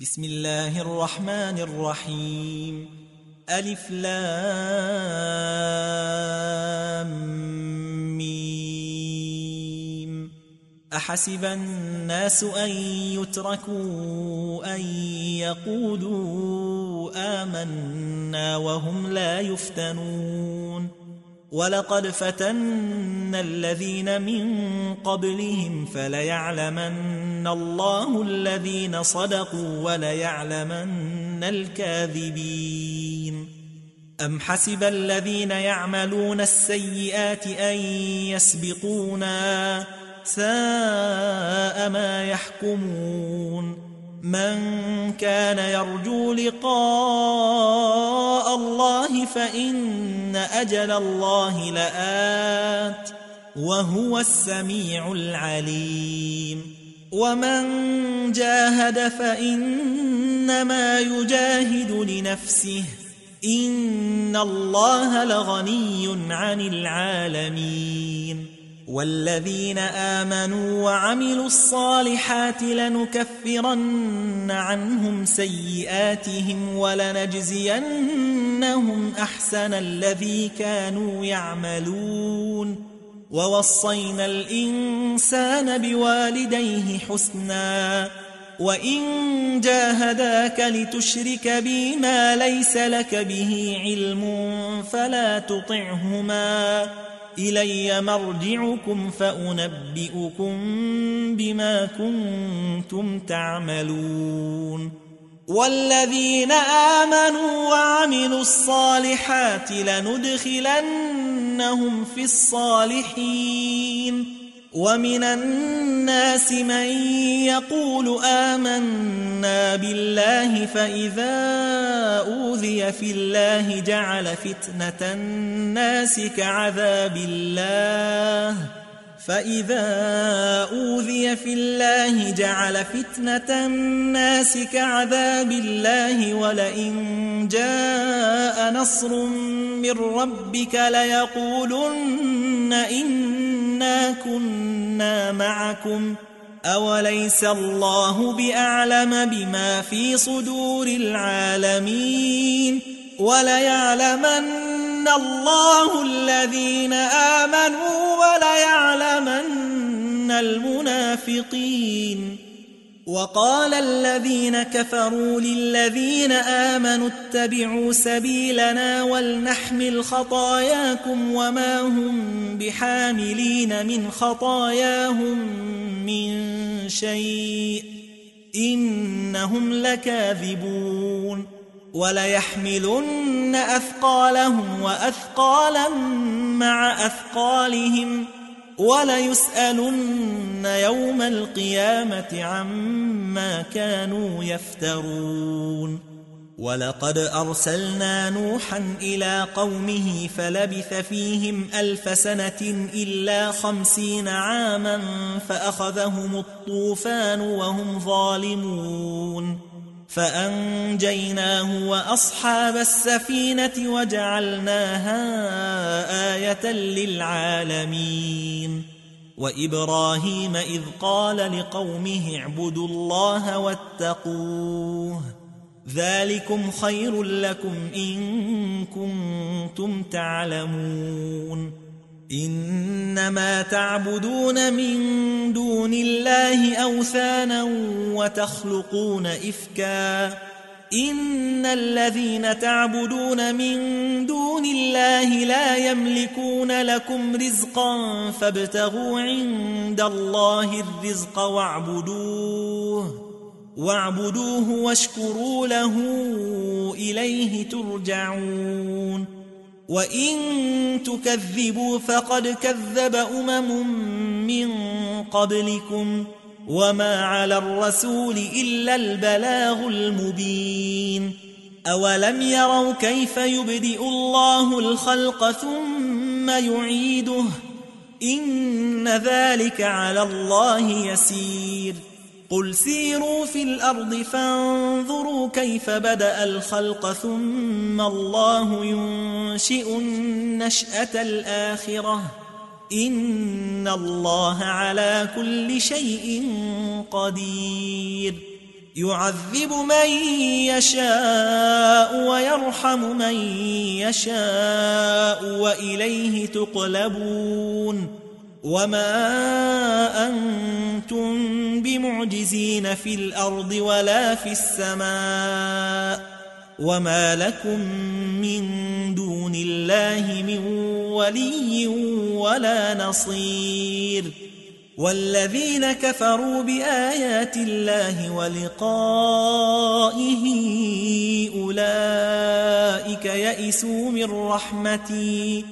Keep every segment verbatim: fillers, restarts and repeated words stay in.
بسم الله الرحمن الرحيم ألف لام ميم أحسب الناس أن يتركوا أن يقولوا آمنا وهم لا يفتنون ولقد فتنا الذين من قبلهم فليعلمن الله الذين صدقوا وليعلمن الكاذبين أم حسب الذين يعملون السيئات أن يسبقونا ساء ما يحكمون من كان يرجو لقاء الله فإن أجل الله لآت وهو السميع العليم ومن جاهد فإنما يجاهد لنفسه إن الله لغني عن العالمين والذين آمنوا وعملوا الصالحات لنكفرن عنهم سيئاتهم ولنجزينهم أحسن الذي كانوا يعملون ووصينا الإنسان بوالديه حسنا وإن جاهداك لتشرك بي ما ليس لك به علم فلا تطعهما إلي مرجعكم فأنبئكم بما كنتم تعملون والذين آمنوا وعملوا الصالحات لندخلنهم في الصالحين ومن الناس من يقول آمنا بالله فإذا أوذي في الله جعل فتنة الناس كعذاب الله فإذا أوذي في الله جعل فتنة الناس كعذاب الله ولئن جاء نصر من ربك ليقولن إنا كنا معكم أوليس الله بأعلم بما في صدور العالمين وليعلمن الله الذين آمنوا وليعلمن المنافقين وقال الذين كفروا للذين آمنوا اتبعوا سبيلنا ولنحمل خطاياكم وما هم بحاملين من خطاياهم من شيء إنهم لكاذبون وليحملن أثقالهم وأثقالا مع أثقالهم وليسألن يوم القيامة عما كانوا يفترون ولقد أرسلنا نوحا إلى قومه فلبث فيهم ألف سنة إلا خمسين عاما فأخذهم الطوفان وهم ظالمون فأنجيناه وأصحاب السفينة وجعلناها آية للعالمين وإبراهيم إذ قال لقومه اعبدوا الله واتقوه ذلكم خير لكم إن كنتم تعلمون إنما تعبدون من دون الله أوثانا وتخلقون إفكا إن الذين تعبدون من دون الله لا يملكون لكم رزقا فابتغوا عند الله الرزق واعبدوه واعبدوه واشكروا له إليه ترجعون وإن تكذبوا فقد كذب أمم من قبلكم وما على الرسول إلا البلاغ المبين أولم يروا كيف يبدئ الله الخلق ثم يعيده إن ذلك على الله يسير قل سيروا في الأرض فانظروا كيف بدأ الخلق ثم الله ينشئ النشأة الآخرة إن الله على كل شيء قدير يعذب من يشاء ويرحم من يشاء وإليه تقلبون وما أنتم بمعجزين في الأرض ولا في السماء وما لكم من دون الله من ولي ولا نصير والذين كفروا بآيات الله ولقائه أولئك يئسوا من رحمتي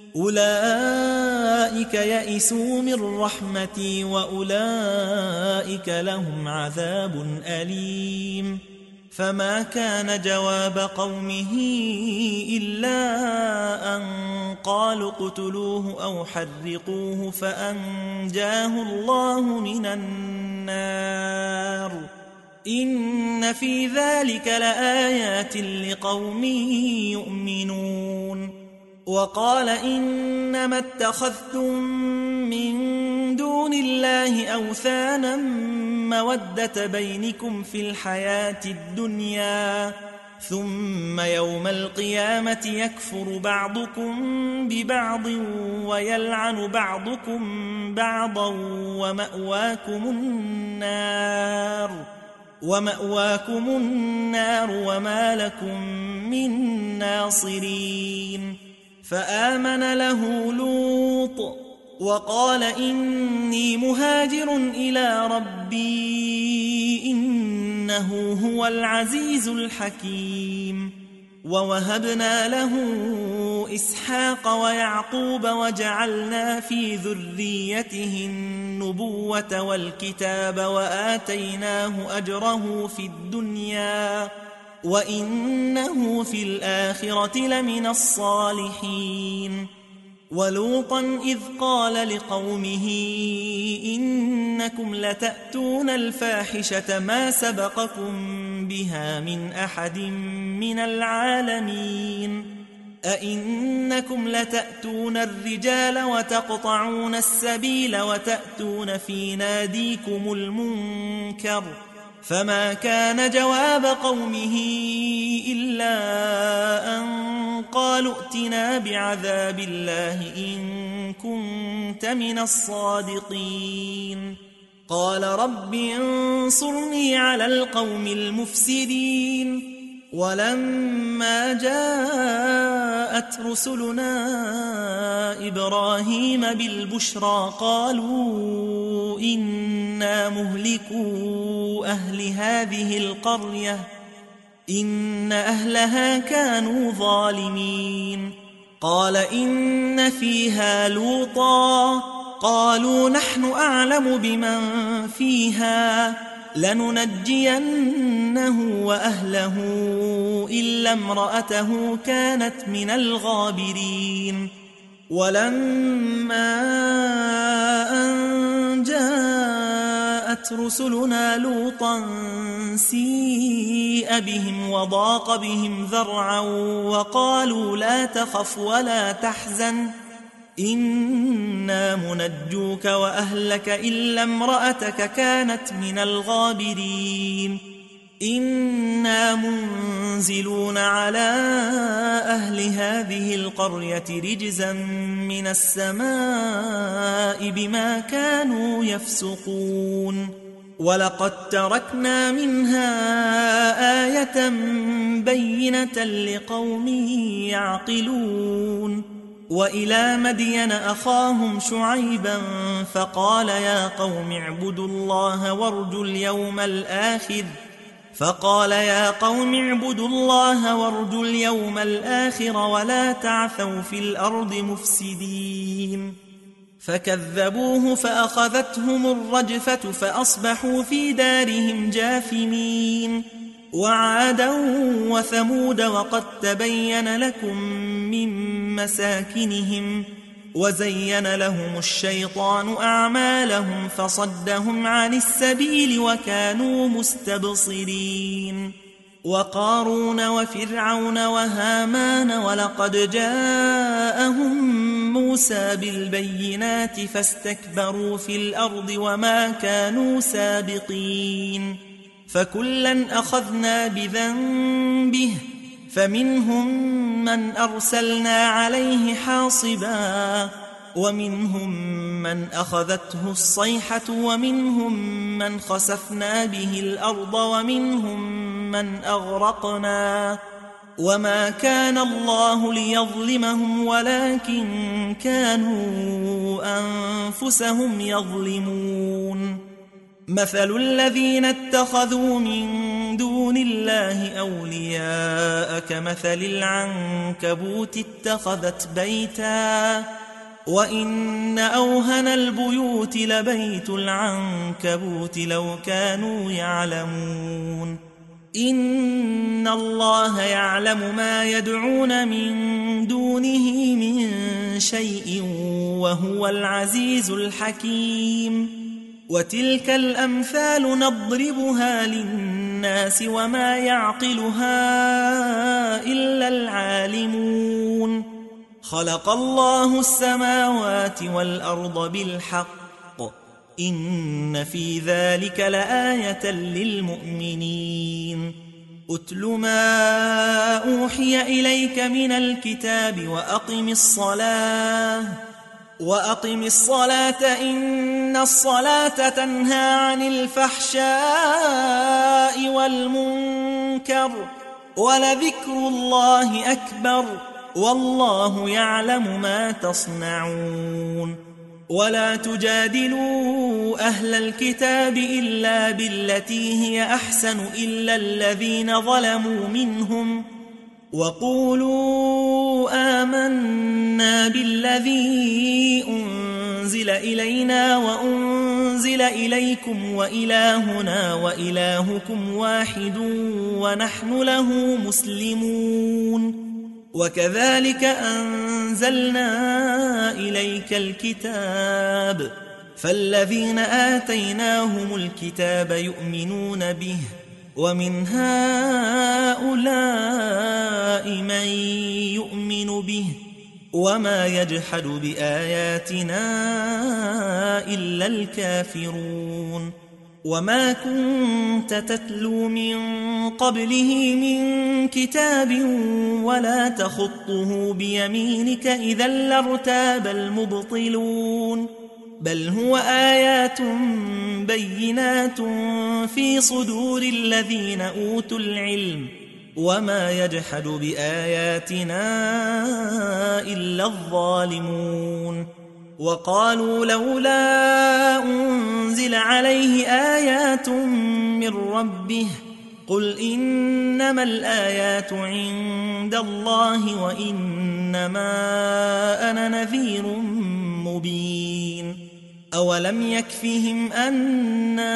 أولئك يئسوا من رحمتي وأولئك لهم عذاب أليم فما كان جواب قومه إلا أن قالوا اقتلوه أو حرقوه فأنجاه الله من النار إن في ذلك لآيات لقوم يؤمنون وقال إنما اتخذتم من دون الله أوثانا مودة بينكم في الحياة الدنيا ثم يوم القيامة يكفر بعضكم ببعض ويلعن بعضكم بعضا ومأواكم النار ومأواكم النار وما لكم من ناصرين فآمن له لوط وقال إني مهاجر إلى ربي إنه هو العزيز الحكيم ووهبنا له إسحاق ويعقوب وجعلنا في ذريته النبوة والكتاب وآتيناه أجره في الدنيا وإنه في الآخرة لمن الصالحين ولوطا إذ قال لقومه إنكم لتأتون الفاحشة ما سبقكم بها من أحد من العالمين أئنكم لتأتون الرجال وتقطعون السبيل وتأتون في ناديكم المنكر فما كان جواب قومه إلا أن قالوا ائتنا بعذاب الله إن كنت من الصادقين قال رب انصرني على القوم المفسدين ولما جاءت رسلنا إبراهيم بالبشرى قالوا إنا مهلكو أهل هذه القرية إن أهلها كانوا ظالمين قال إن فيها لوطا قالوا نحن أعلم بمن فيها لننجينه وأهله إلا امرأته كانت من الغابرين ولما أن جاءت رسلنا لوطا سيء بهم وضاق بهم ذرعا وقالوا لا تخف ولا تحزن إنا منجوك وأهلك إلا امرأتك كانت من الغابرين إنا منزلون على أهل هذه القرية رجزا من السماء بما كانوا يفسقون ولقد تركنا منها آية بينة لقوم يعقلون وإلى مدين أخاهم شعيبا فقال يا قوم اعبدوا الله وارجوا اليوم الآخر فقال يا قوم اعبدوا الله وارجوا اليوم الآخر ولا تعثوا في الأرض مفسدين فكذبوه فأخذتهم الرجفة فأصبحوا في دارهم جاثمين وعادا وثمود وقد تبين لكم من مساكنهم وزين لهم الشيطان أعمالهم فصدهم عن السبيل وكانوا مستبصرين وقارون وفرعون وهامان ولقد جاءهم موسى بالبينات فاستكبروا في الأرض وما كانوا سابقين فكلا أخذنا بذنبه فمنهم من أرسلنا عليه حاصبا ومنهم من أخذته الصيحة ومنهم من خسفنا به الأرض ومنهم من أغرقنا وما كان الله ليظلمهم ولكن كانوا أنفسهم يظلمون مثل الذين اتخذوا من دون الله أولياء كمثل العنكبوت اتخذت بيتا وإن أوهن البيوت لبيت العنكبوت لو كانوا يعلمون إن الله يعلم ما يدعون من دونه من شيء وهو العزيز الحكيم وتلك الأمثال نضربها للناس وما يعقلها إلا العالمون خلق الله السماوات والأرض بالحق إن في ذلك لآية للمؤمنين أتل ما أوحي إليك من الكتاب وأقم الصلاة وأقم الصلاة إن الصلاة تنهى عن الفحشاء والمنكر ولذكر الله أكبر والله يعلم ما تصنعون ولا تجادلوا أهل الكتاب إلا بالتي هي أحسن إلا الذين ظلموا منهم وقولوا آمنا بالذي أنزل إلينا وأنزل إليكم وإلهنا وإلهكم واحد ونحن له مسلمون وكذلك أنزلنا إليك الكتاب فالذين آتيناهم الكتاب يؤمنون به ومن هؤلاء من يؤمن به وما يجحد بآياتنا إلا الكافرون وما كنت تتلو من قبله من كتاب ولا تخطه بيمينك إذا لارتاب المبطلون بل هو آيات بينات في صدور الذين أوتوا العلم وما يجحد بآياتنا إلا الظالمون وقالوا لولا أنزل عليه آيات من ربه قل إنما الآيات عند الله وإنما أنا نذير مبين أولم يكفهم أنا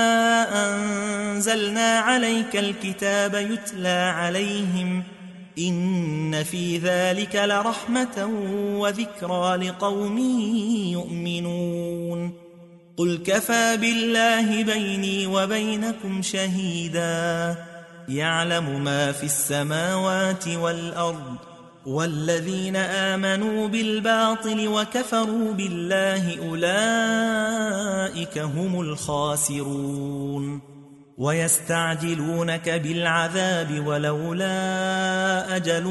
أنزلنا عليك الكتاب يتلى عليهم إن في ذلك لرحمة وذكرى لقوم يؤمنون قل كفى بالله بيني وبينكم شهيدا يعلم ما في السماوات والأرض والذين آمنوا بالباطل وكفروا بالله أولئك هم الخاسرون ويستعجلونك بالعذاب ولولا أجل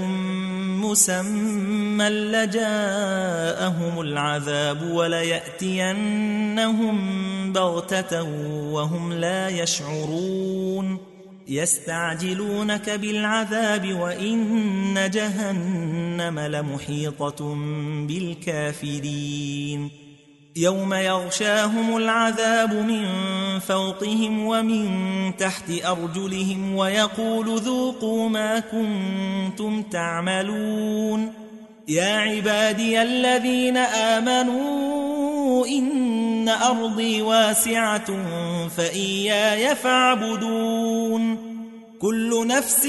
مسمى لجاءهم العذاب وليأتينهم بغتة وهم لا يشعرون يستعجلونك بالعذاب وإن جهنم لمحيطة بالكافرين يوم يغشاهم العذاب من فوقهم ومن تحت أرجلهم ويقول ذوقوا ما كنتم تعملون يا عبادي الذين آمنوا إن أرضي واسعة فإياي فاعبدون كل نفس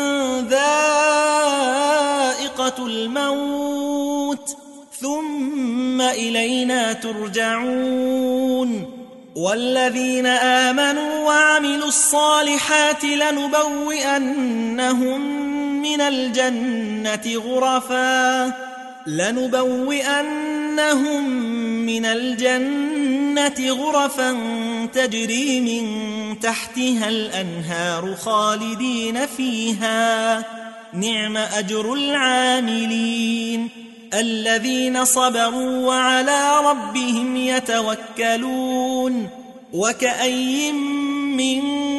ذائقة الموت ثم إلينا ترجعون والذين آمنوا وعملوا الصالحات لنبوئنهم من الجنة غرفا لنبوئنهم من الجنة غرفا تجري من تحتها الأنهار خالدين فيها نعم أجر العاملين الذين صبروا وعلى ربهم يتوكلون وكأي من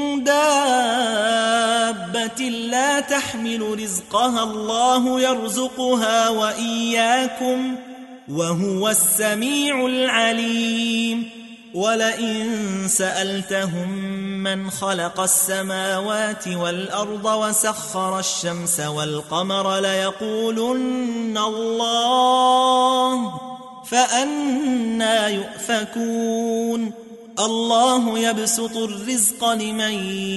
دابة لا تحمل رزقها الله يرزقها وإياكم وهو السميع العليم ولئن سألتهم من خلق السماوات والأرض وسخر الشمس والقمر ليقولن الله فأنى يؤفكون الله يبسط الرزق لمن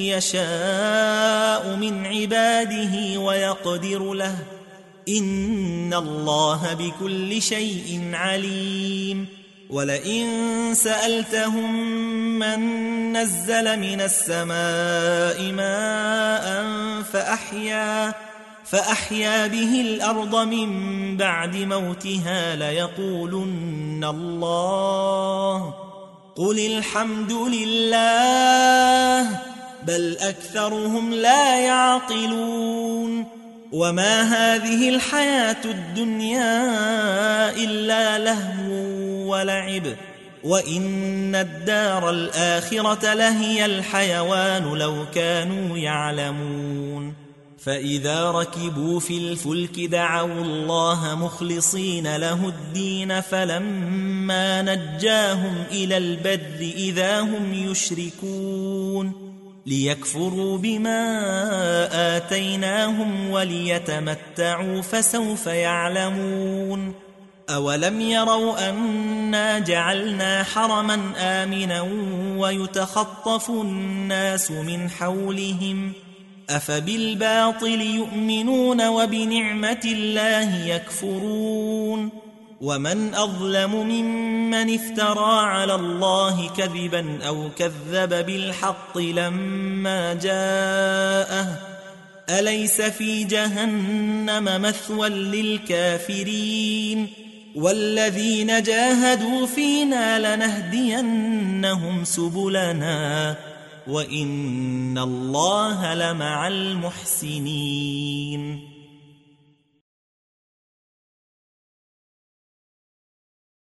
يشاء من عباده ويقدر له إن الله بكل شيء عليم ولئن سألتهم من نزل من السماء ماء فأحيا فأحيا به الأرض من بعد موتها ليقولن الله قل الحمد لله بل أكثرهم لا يعقلون وما هذه الحياة الدنيا إلا لهو ولعب وإن الدار الآخرة لهي الحيوان لو كانوا يعلمون فإذا ركبوا في الفلك دعوا الله مخلصين له الدين فلما نجاهم إلى البر إذا هم يشركون ليكفروا بما آتيناهم وليتمتعوا فسوف يعلمون أولم يروا أنا جعلنا حرما آمنا ويتخطف الناس من حولهم أفبالباطل يؤمنون وبنعمة الله يكفرون ومن أظلم ممن افترى على الله كذبا أو كذب بالحق لما جاءه أليس في جهنم مثوى للكافرين والذين جاهدوا فينا لنهدينهم سبلنا وإن الله لمع المحسنين